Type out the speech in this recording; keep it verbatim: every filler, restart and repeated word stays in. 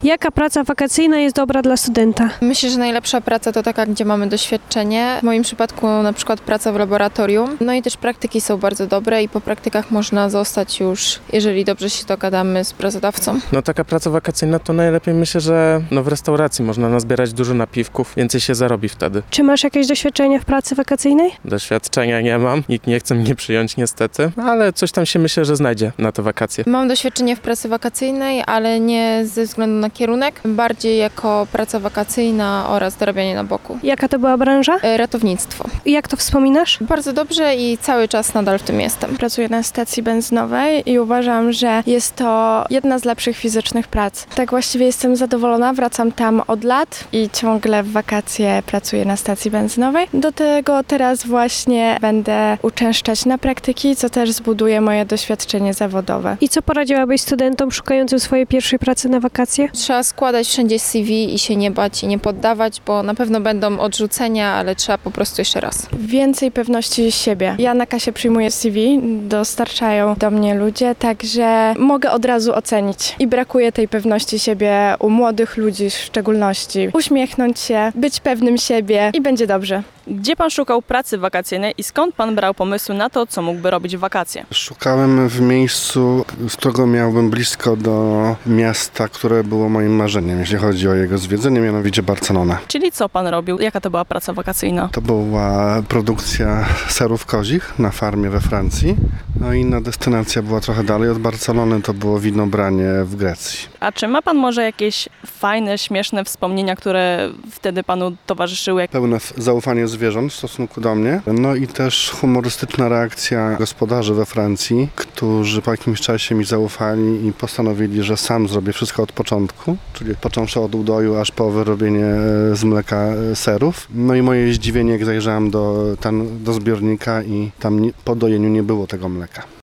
Jaka praca wakacyjna jest dobra dla studenta? Myślę, że najlepsza praca to taka, gdzie mamy doświadczenie. W moim przypadku na przykład praca w laboratorium. No i też praktyki są bardzo dobre i po praktykach można zostać już, jeżeli dobrze się dogadamy z pracodawcą. No taka praca wakacyjna to najlepiej myślę, że no w restauracji można nazbierać dużo napiwków, więcej się zarobi wtedy. Czy masz jakieś doświadczenie w pracy wakacyjnej? Doświadczenia nie mam, nikt nie chce mnie przyjąć niestety, ale coś tam się myślę, że znajdzie na te wakacje. Mam doświadczenie w pracy wakacyjnej, ale nie ze względu na kierunek, bardziej jako praca wakacyjna oraz dorabianie na boku. Jaka to była branża? E, Ratownictwo. I jak to wspominasz? Bardzo dobrze i cały czas nadal w tym jestem. Pracuję na stacji benzynowej i uważam, że jest to jedna z lepszych fizycznych prac. Tak właściwie jestem zadowolona, wracam tam od lat i ciągle w wakacje pracuję na stacji benzynowej. Do tego teraz właśnie będę uczęszczać na praktyki, co też zbuduje moje doświadczenie zawodowe. I co poradziłabyś studentom szukającym swojej pierwszej pracy na wakacje? Trzeba składać wszędzie C V i się nie bać i nie poddawać, bo na pewno będą odrzucenia, ale trzeba po prostu jeszcze raz. Więcej pewności siebie. Ja na kasie przyjmuję C V, dostarczają do mnie ludzie, także mogę od razu ocenić. I brakuje tej pewności siebie u młodych ludzi w szczególności. Uśmiechnąć się, być pewnym siebie i będzie dobrze. Gdzie pan szukał pracy wakacyjnej i skąd pan brał pomysły na to, co mógłby robić w wakacje? Szukałem w miejscu, z którego miałbym blisko do miasta, które było moim marzeniem, jeśli chodzi o jego zwiedzenie, mianowicie Barcelonę. Czyli co pan robił? Jaka to była praca wakacyjna? To była produkcja serów kozich na farmie we Francji. No i inna destynacja była trochę dalej od Barcelony, to było winobranie w Grecji. A czy ma pan może jakieś fajne, śmieszne wspomnienia, które wtedy panu towarzyszyły? Pełne zaufanie zwierząt w stosunku do mnie. No i też humorystyczna reakcja gospodarzy we Francji, którzy po jakimś czasie mi zaufali i postanowili, że sam zrobię wszystko od początku, czyli począwszy od udoju aż po wyrobienie z mleka serów. No i moje zdziwienie, jak zajrzałem do, tam, do zbiornika i tam po dojeniu nie było tego mleka.